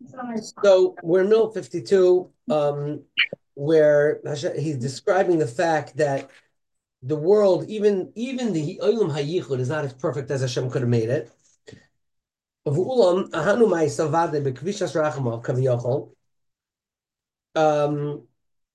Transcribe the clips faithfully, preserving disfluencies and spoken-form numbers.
So we're in middle fifty-two, um, where he's describing the fact that the world, even even the Olam Hayichud, is not as perfect as Hashem could have made it. Um,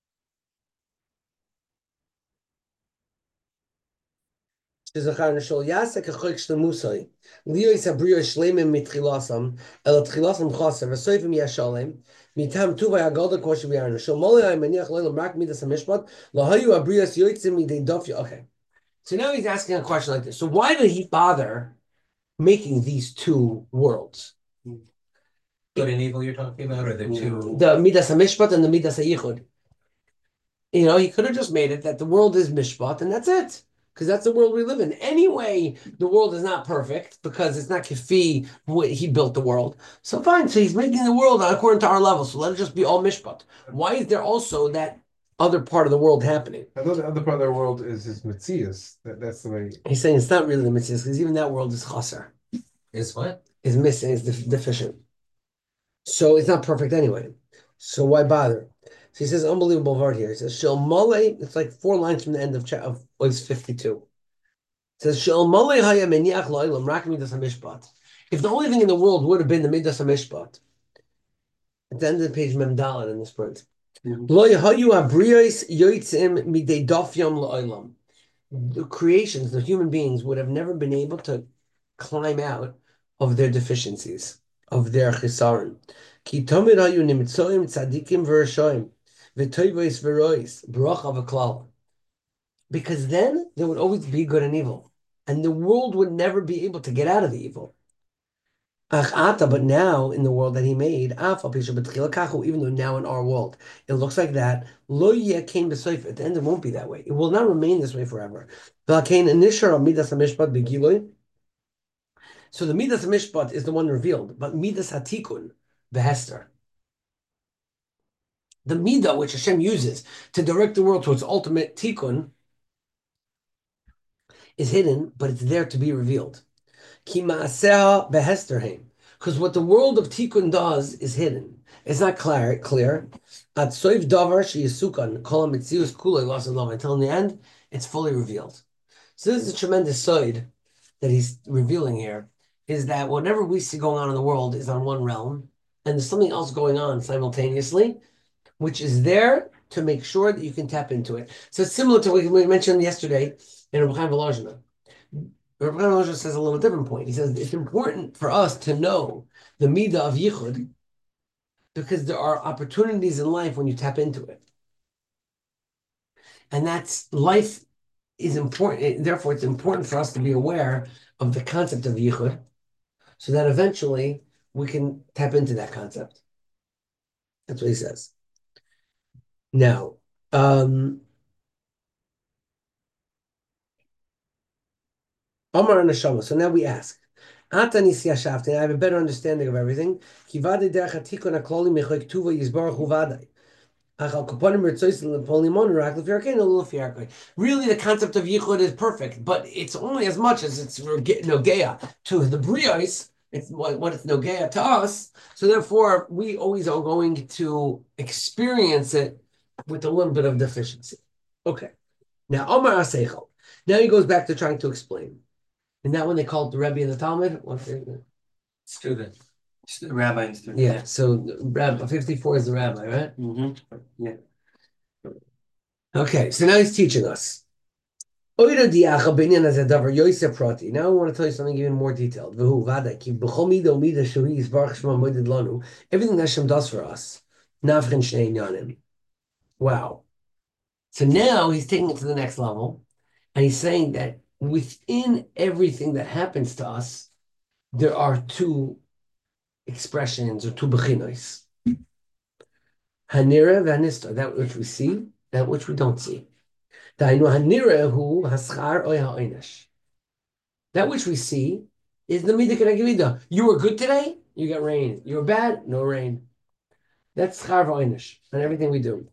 שזכר נשול יעשה כחוק שלמוסוי, ליאוס הבריא שלמים מתחילסם, אלא תחילסם חסר, וסויפים ישלם, מטעם טוב הגודל כמו שביארנו, של מולי היה מניח לילה רק מידס המשפט, לא היו הבריאס יועצים מידי דופי. Okay. So now he's asking a question like this. So why did he bother making these two worlds? Good and evil you're talking about, or the two? The Midas HaMishpat and the Midas HaYichud. You know, he could have just made it that the world is Mishpat and that's it. Because that's the world we live in. Anyway, the world is not perfect because it's not Kefi, he built the world. So fine, so he's making the world according to our level. So let it just be all Mishpat. Why is there also that other part of the world happening? I thought the other part of the world is his Metzias. That, that's the way. He's saying it's not really the Metzias because even that world is Chaser. Is what? Is missing, is def- deficient. So it's not perfect anyway. So why bother? So he says unbelievable word here. He says Shel Mole, it's like four lines from the end of cha- of Ois fifty-two. It says Shel Mole Haya Meniach Lo'ilam Rak Midas HaMishpat. If the only thing in the world would have been the Midas HaMishpat, at the end of the page Memdalan in this print. Lo Yahayu Abriyos Yoitzim Midei Dofyam Lo'ilam. The creations, the human beings, would have never been able to climb out of their deficiencies, of their chisaron. Ki tomid hayu nimitzoim tzadikim v'rashoim v'toyvois v'rois bracha v'klal. Because then there would always be good and evil, and the world would never be able to get out of the evil. Ach ata, but now in the world that he made, even though now in our world it looks like that, lo came to at the end it won't be that way. It will not remain this way forever. So the Midas Mishpat is the one revealed, but Midas Hatikun, the Hester. The Midah which Hashem uses to direct the world to its ultimate Tikkun is hidden, but it's there to be revealed. Because what the world of Tikkun does is hidden. It's not clear. Clear. Until in the end, it's fully revealed. So this is a tremendous side that he's revealing here, is that whatever we see going on in the world is on one realm, and there's something else going on simultaneously, which is there to make sure that you can tap into it. So it's similar to what we mentioned yesterday in Rabbi Chaim Volozhiner. Rabbi Chaim Volozhiner says a little different point. He says it's important for us to know the midah of yichud because there are opportunities in life when you tap into it. And that's life is important. Therefore, it's important for us to be aware of the concept of yichud so that eventually we can tap into that concept. That's what he says. Now, um, Omar and Neshama. So now we ask, Atani Siyashafti, I have a better understanding of everything. Kivade derech hatikun hakloli mechoik tuva yizbarach uvadai. Really, the concept of yichud is perfect, but it's only as much as it's nogea to the brios. It's what, what it's nogea to us. So therefore, we always are going to experience it with a little bit of deficiency. Okay. Now, Omar Aseichel. Now he goes back to trying to explain. And that when they call it the Rebbe and the Talmud, what's it? Student. Rabbi and student. Yeah, so Rabbi fifty-four is the rabbi, right? Mm-hmm. Yeah. Okay, so now he's teaching us. Now I want to tell you something even more detailed. Everything that Hashem does for us. Wow. So now he's taking it to the next level, and he's saying that within everything that happens to us, there are two expressions or two bechinos. Hanira v'hanistar, that which we see, that which we don't see. That which we see is the midah keneged. You were good today, you get rain. You were bad, no rain. That's schar v'oinish on everything we do.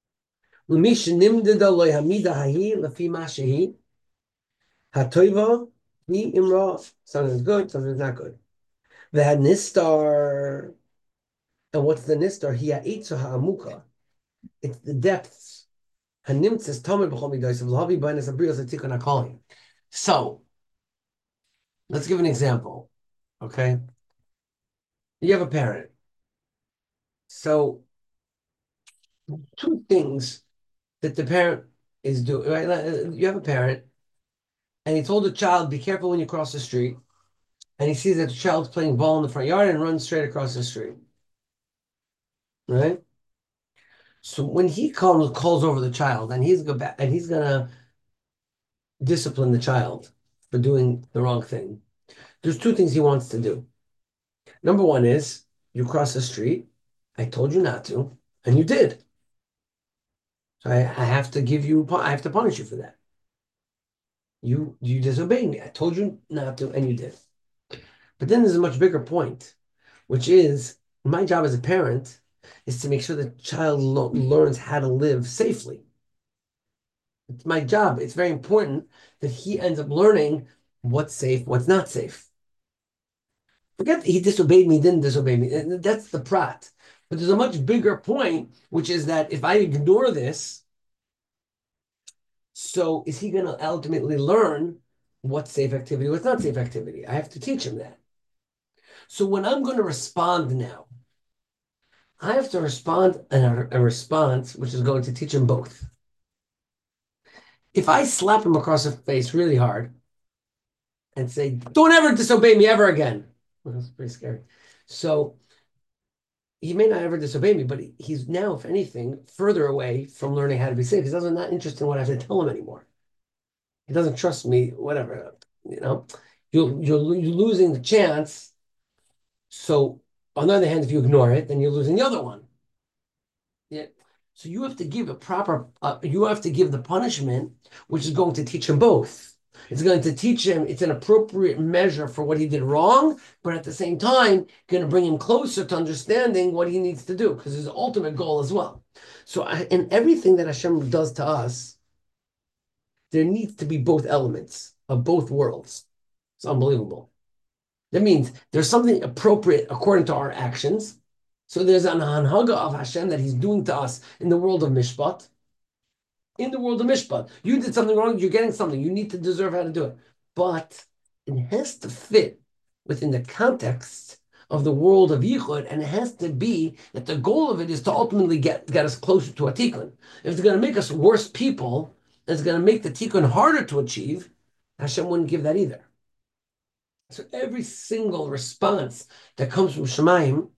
Hatoiva, he imra. Sometimes good, sometimes not good. The nistar. And what's the nistar? Hiya itzu ha'amuka. It's the depths. Hanimtzes tamid b'chol midosav l'havi b'anas abrios atikon hakali. So let's give an example. Okay, you have a parent. So two things that the parent is doing. Right? You have a parent, and he told the child, "Be careful when you cross the street." And he sees that the child's playing ball in the front yard and runs straight across the street. Right? So when he calls calls over the child, and he's go back, and he's gonna discipline the child for doing the wrong thing. There's two things he wants to do. Number one is you cross the street. I told you not to, and you did. So I, I have to give you. I have to punish you for that. You you disobeyed me. I told you not to, and you did. But then there's a much bigger point, which is my job as a parent is to make sure the child lo- learns how to live safely. It's my job. It's very important that he ends up learning what's safe, what's not safe. Forget he disobeyed me, didn't disobey me. That's the prat. But there's a much bigger point, which is that if I ignore this, so is he going to ultimately learn what's safe activity, what's not safe activity? I have to teach him that. So when I'm going to respond now, I have to respond in a, a response which is going to teach him both. If I slap him across the face really hard and say, "Don't ever disobey me ever again," well, that's pretty scary. So he may not ever disobey me, but he's now, if anything, further away from learning how to be safe. He's also not interested in what I have to tell him anymore. He doesn't trust me, whatever, you know. You're, you're, you're losing the chance. So on the other hand, if you ignore it, then you're losing the other one. Yeah. So you have to give a proper, uh, you have to give the punishment, which is going to teach him both. It's going to teach him, it's an appropriate measure for what he did wrong, but at the same time, going to bring him closer to understanding what he needs to do, because his ultimate goal as well. So I, in everything that Hashem does to us, there needs to be both elements of both worlds. It's unbelievable. That means there's something appropriate according to our actions. So there's an hanhaga of Hashem that He's doing to us in the world of Mishpat. In the world of Mishpat, you did something wrong, you're getting something, you need to deserve how to do it. But it has to fit within the context of the world of Yichud, and it has to be that the goal of it is to ultimately get, get us closer to a tikkun. If it's going to make us worse people, it's going to make the tikkun harder to achieve, Hashem wouldn't give that either. So every single response that comes from Shemayim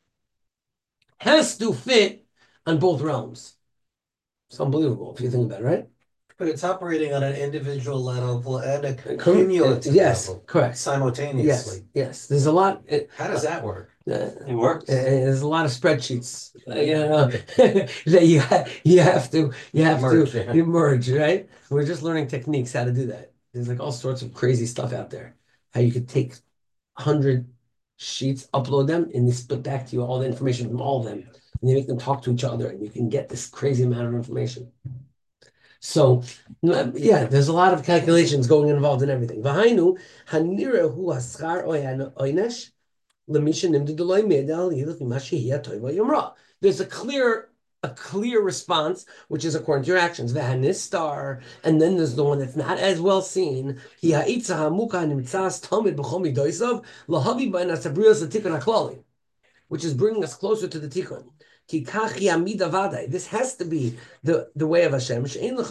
has to fit on both realms. It's unbelievable if you think about it, right? But it's operating on an individual level and a cumulative yes, level. Correct. Simultaneously. Yes, yes. There's a lot. It, How does that work? Uh, it works. Uh, there's a lot of spreadsheets, uh, you know, that you ha- you have to you have merge, to yeah. merge, right? We're just learning techniques how to do that. There's like all sorts of crazy stuff out there. How you could take a hundred sheets, upload them, and they split back to you all the information from all of them, and you make them talk to each other, and you can get this crazy amount of information. So, yeah, there's a lot of calculations going involved in everything. V'hainu hanira hu haschar oynesh l'misha nimdu d'loy medal yilach mimashihiyah toiva yomra. There's a clear, a clear response, which is according to your actions. V'hanistar, and then there's the one that's not as well seen. Hi ha'itza ha'muka nimtzas tamid b'chol midosav lahavi b'en asabrios l'tikun haklali, which is bringing us closer to the tikkun. This has to be the, the way of Hashem.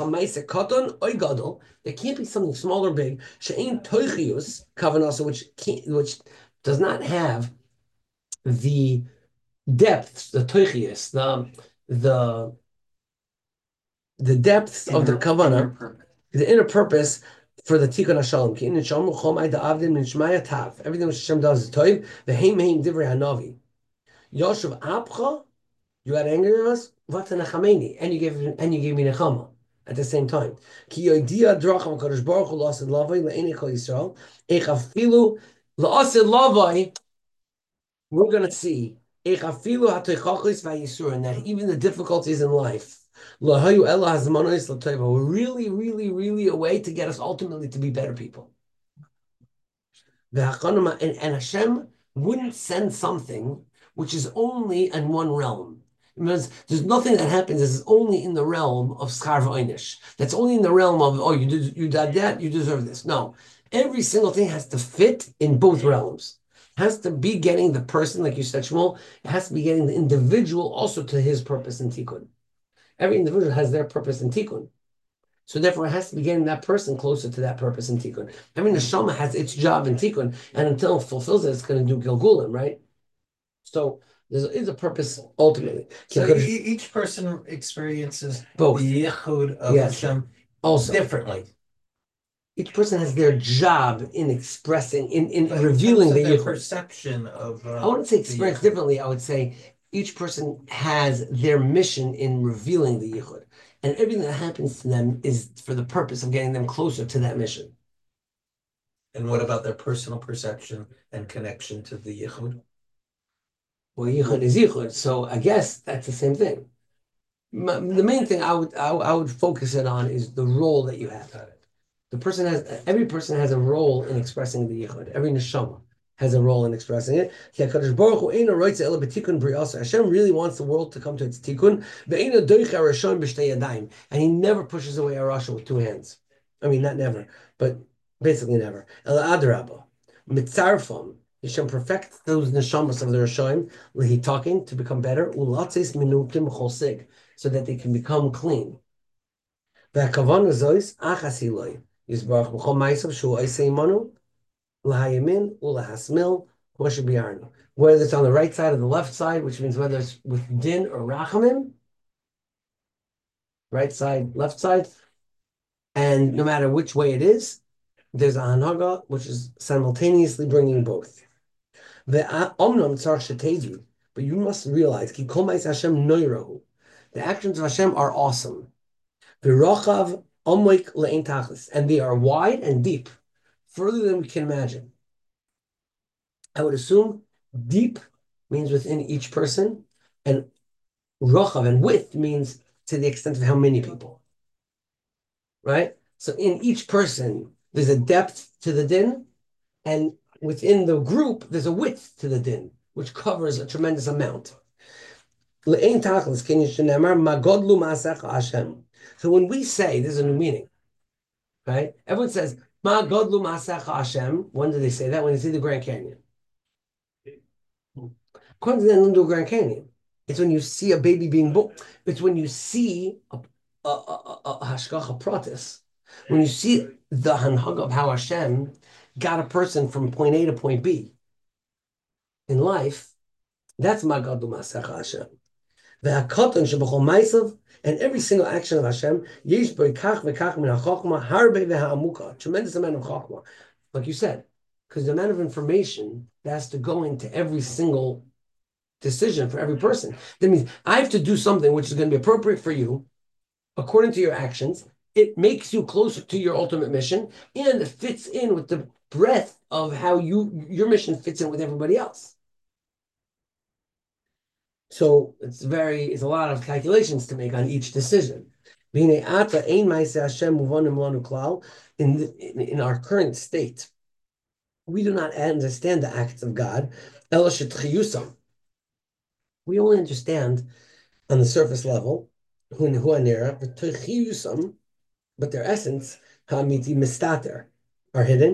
There can't be something small or big. Which can't, which does not have the depths, the toichius, the the the depths inner, of the kavanah, the inner purpose for the tikkun hashalom. Everything which Hashem does is toiv. The heim heim divrei hanavi. Yoshev apcha. You got angry with us, and you gave and you gave me nechama at the same time. We're going to see that even the difficulties in life were really, really, really a way to get us ultimately to be better people. And, and Hashem wouldn't send something which is only in one realm. Because there's nothing that happens that's only in the realm of schar v'oinish. That's only in the realm of, oh, you did you did that, you deserve this. No. Every single thing has to fit in both realms. It has to be getting the person, like you said, Shmuel, it has to be getting the individual also to his purpose in tikkun. Every individual has their purpose in tikkun. So therefore, it has to be getting that person closer to that purpose in tikkun. Every neshama has its job in tikkun, and until it fulfills it, it's going to do gilgulim, right? So there is a purpose ultimately. So e- each person experiences both the yichud of yes. Hashem also differently. Each person has their job in expressing, in, in But revealing in the their yichud. perception of. Uh, I wouldn't say experience differently. I would say each person has their mission in revealing the yichud, and everything that happens to them is for the purpose of getting them closer to that mission. And what about their personal perception and connection to the yichud? Well, yichud is yichud, so I guess that's the same thing. My, the main thing I would I, I would focus it on is the role that you have. The person has every person has a role in expressing the yichud. Every neshama has a role in expressing it. Hashem really wants the world to come to its tikkun, and He never pushes away a rasha with two hands. I mean, not never, but basically never. Mitzarfam, Hashem perfects those neshamas of the Rishonim, lehi talking to become better, ulatzis minutim chosig, so that they can become clean. V'hakavan zois achasiloi yisbarach b'chol ma'asav shu oisei manu lahayamin ulahasmil moshe. Whether it's on the right side or the left side, which means whether it's with din or rachamim, right side, left side, and no matter which way it is, there's a hanaga which is simultaneously bringing both. The omnam tzarich shetezu, but you must realize ki kol ma'is Hashem noirahu. The actions of Hashem are awesome. V'rochav omlik le'ein tachlis, and they are wide and deep, further than we can imagine. I would assume deep means within each person, and rochav and width means to the extent of how many people. Right? So in each person, there's a depth to the din, and within the group, there's a width to the din, which covers a tremendous amount. So when we say, there's a new meaning, right? Everyone says, Ma godlu ma'asecha Hashem. When do they say that? When they see the Grand Canyon. According to them, don't do Grand Canyon. It's when you see a baby being born. It's when you see a, a, a, a hashgacha pratis. When you see the hanhag of how Hashem got a person from point A to point B in life, that's ma godlu ma'asecha Hashem. V'hakatan shebachol ma'asav, and every single action of Hashem, yesh b'kach v'kach min ha'chokma harbe v'ha'amuka, tremendous amount of chokma, like you said, because the amount of information that has to go into every single decision for every person. That means I have to do something which is going to be appropriate for you, according to your actions. It makes you closer to your ultimate mission, and it fits in with the breadth of how you your mission fits in with everybody else. So it's very, it's a lot of calculations to make on each decision. In, the, in, in our current state, we do not understand the acts of God. We only understand on the surface level, but their essence, hamiti mistater, are hidden.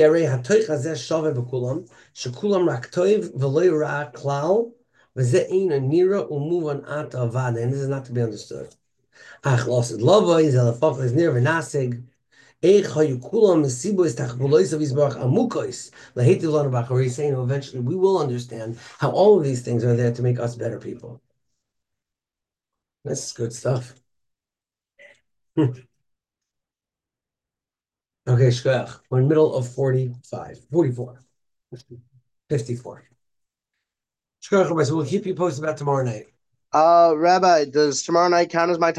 And this is not to be understood. Eventually we will understand how all of these things are there to make us better people. That's good stuff. Okay, shkoyach. We're in the middle of forty-five, forty-four, fifty-four. Shkoyach, so we'll keep you posted about tomorrow night. Uh, Rabbi, does tomorrow night count as my time?